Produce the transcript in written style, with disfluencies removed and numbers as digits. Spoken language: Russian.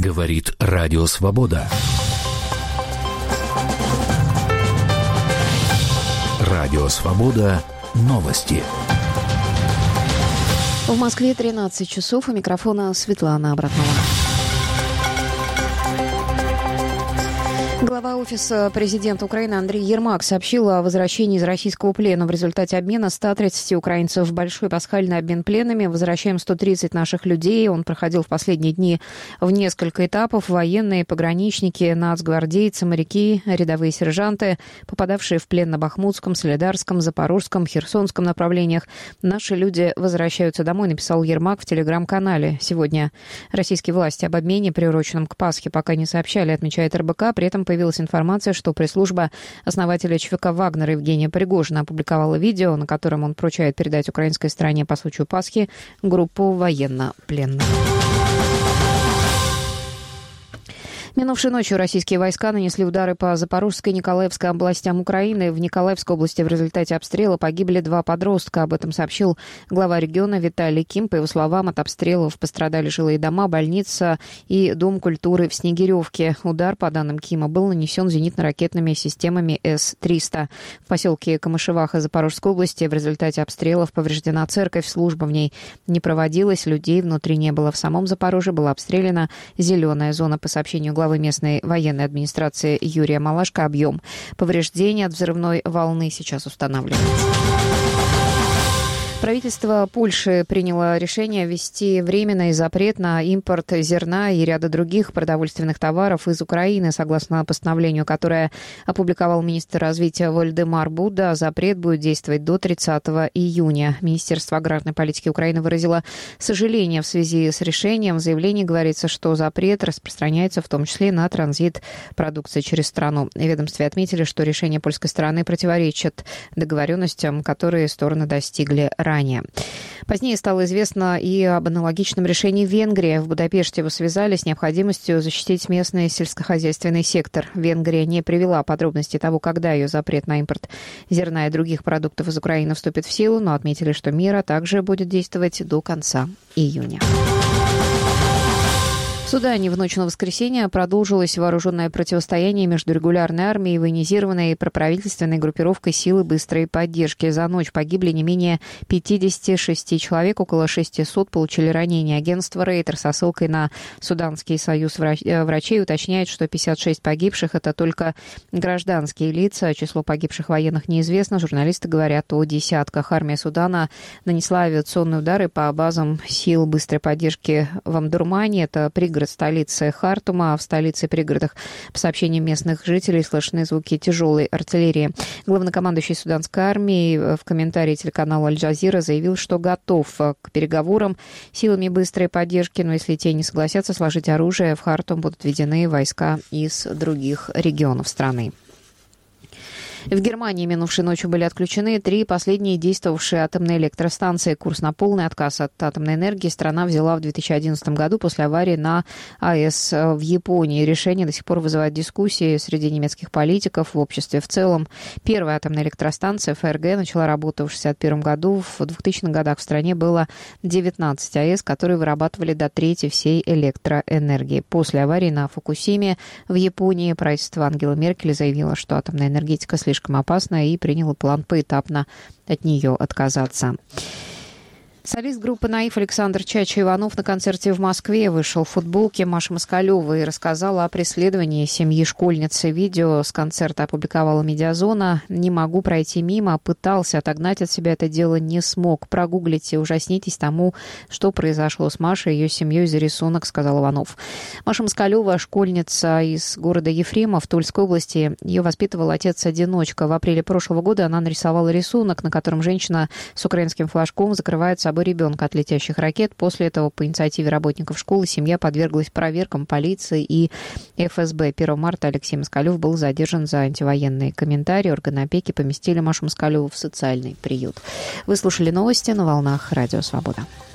Говорит Радио Свобода. Радио Свобода. Новости. В Москве 13 часов. У микрофона Светлана Абратнова. Глава Офиса президента Украины Андрей Ермак сообщил о возвращении из российского плена. В результате обмена 130 украинцев в большой пасхальный обмен пленными. Возвращаем 130 наших людей. Он проходил в последние дни в несколько этапов. Военные, пограничники, нацгвардейцы, моряки, рядовые сержанты, попадавшие в плен на Бахмутском, Солидарском, Запорожском, Херсонском направлениях. Наши люди возвращаются домой, написал Ермак в телеграм-канале. Сегодня российские власти об обмене, приуроченном к Пасхе, пока не сообщали, отмечает РБК. При этом появилась информация, что пресс-служба основателя ЧВК «Вагнер» Евгения Пригожина опубликовала видео, на котором он поручает передать украинской стороне по случаю Пасхи группу военнопленных. Минувшей ночью российские войска нанесли удары по Запорожской и Николаевской областям Украины. В Николаевской области в результате обстрела погибли 2 подростка. Об этом сообщил глава региона Виталий Ким. По его словам, от обстрелов пострадали жилые дома, больница и Дом культуры в Снегиревке. Удар, по данным Кима, был нанесен зенитно-ракетными системами С-300. В поселке Камышеваха Запорожской области в результате обстрелов повреждена церковь. Служба в ней не проводилась, людей внутри не было. В самом Запорожье была обстреляна зеленая зона. По сообщению главы местной военной администрации Юрия Малашко, объем повреждений от взрывной волны сейчас устанавливается. Правительство Польши приняло решение ввести временный запрет на импорт зерна и ряда других продовольственных товаров из Украины. Согласно постановлению, которое опубликовал министр развития Вольдемар Буда, запрет будет действовать до 30 июня. Министерство аграрной политики Украины выразило сожаление в связи с решением. В заявлении говорится, что запрет распространяется в том числе на транзит продукции через страну. В ведомстве отметили, что решение польской стороны противоречит договоренностям, которые стороны достигли ранее. Позднее стало известно и об аналогичном решении Венгрии. В Будапеште его связали с необходимостью защитить местный сельскохозяйственный сектор. Венгрия не привела подробности того, когда ее запрет на импорт зерна и других продуктов из Украины вступит в силу, но отметили, что мера также будет действовать до конца июня. В Судане в ночь на воскресенье продолжилось вооруженное противостояние между регулярной армией и военизированной проправительственной группировкой силы быстрой поддержки. За ночь погибли не менее 56 человек, около 600 получили ранения. Агентство Рейтер со ссылкой на Суданский союз врачей уточняет, что 56 погибших – это только гражданские лица. Число погибших военных неизвестно. Журналисты говорят о десятках. Армия Судана нанесла авиационные удары по базам сил быстрой поддержки в Омдурмане. Это пригород столицы Хартума. В столице и пригородах, по сообщениям местных жителей, слышны звуки тяжелой артиллерии. Главнокомандующий суданской армии в комментарии телеканалу Аль-Джазира заявил, что готов к переговорам силами быстрой поддержки, но если те не согласятся сложить оружие, в Хартум будут введены войска из других регионов страны. В Германии минувшей ночью были отключены 3 последние действовавшие атомные электростанции. Курс на полный отказ от атомной энергии страна взяла в 2011 году после аварии на АЭС в Японии. Решение до сих пор вызывает дискуссии среди немецких политиков, в обществе в целом. Первая атомная электростанция ФРГ начала работу в 1961 году. В 2000-х годах в стране было 19 АЭС, которые вырабатывали до трети всей электроэнергии. После аварии на Фукусиме в Японии правительство Ангелы Меркель заявило, что атомная энергетика слишком опасна, и приняло план поэтапно от нее отказаться. Солист группы «Наив» Александр Чача Иванов на концерте в Москве вышел в футболке Маши Москалевой и рассказал о преследовании семьи школьницы. Видео с концерта опубликовала «Медиазона». «Не могу пройти мимо, пытался отогнать от себя это дело, не смог. Прогуглите, ужаснитесь тому, что произошло с Машей и ее семьей из-за рисунок», — сказал Иванов. Маша Москалева — школьница из города Ефремов в Тульской области. Ее воспитывал отец-одиночка. В апреле прошлого года она нарисовала рисунок, на котором женщина с украинским флажком закрывает собой ребенка от летящих ракет. После этого по инициативе работников школы семья подверглась проверкам полиции и ФСБ. 1 марта Алексей Москалев был задержан за антивоенные комментарии. Органы опеки поместили Машу Москалеву в социальный приют. Вы слушали новости на волнах Радио Свобода.